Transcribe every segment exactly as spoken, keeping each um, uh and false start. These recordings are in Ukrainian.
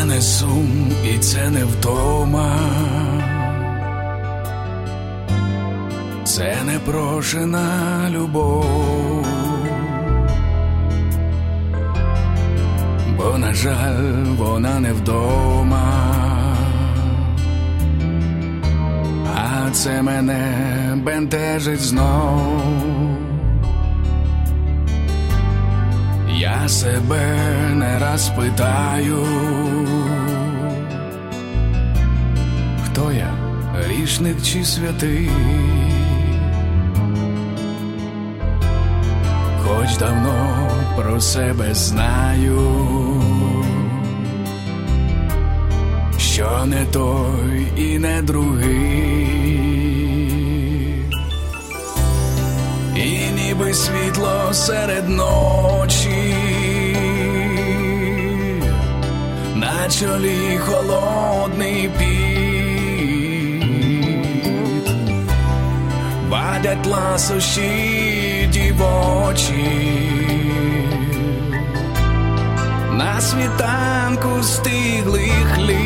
не сум і це не втома, це непрошена любов. Бо, на жаль, вона не вдома, а це мене бентежить знов. Я себе не раз питаю, хто я, грішник чи святий? Хоч давно про себе знаю, що не той і не другий. І ніби світло серед ночі, на чолі холодний піт, вадять ласощі дівочі, на світанку стиглих літ.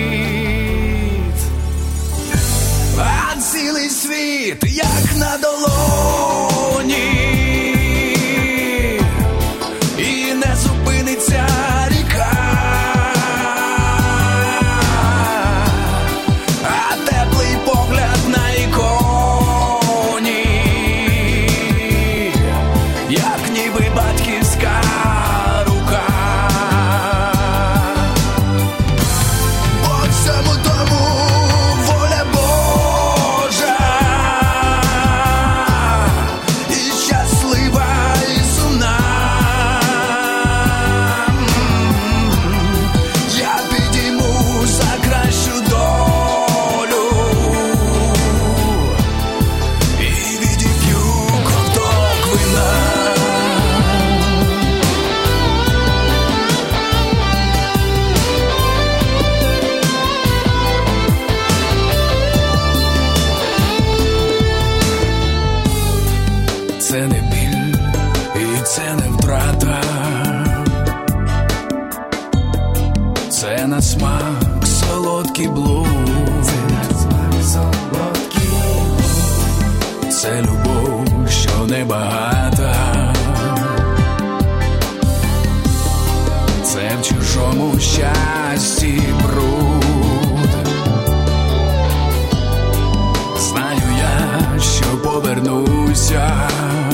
А цілий світ, як на долоні, і не зупиниться ріка, а теплий погляд на іконі, як ніби батьківська рука. По всьому тому воля Божа, і щаслива, і сумна. Я підійму за кращу долю і відіп'ю ковток вина. Це не біль і це не втрата, це на смак солодкий блуд, це любов, що небагата, це в чужому щасті бруд. Знаю я, що повернуся,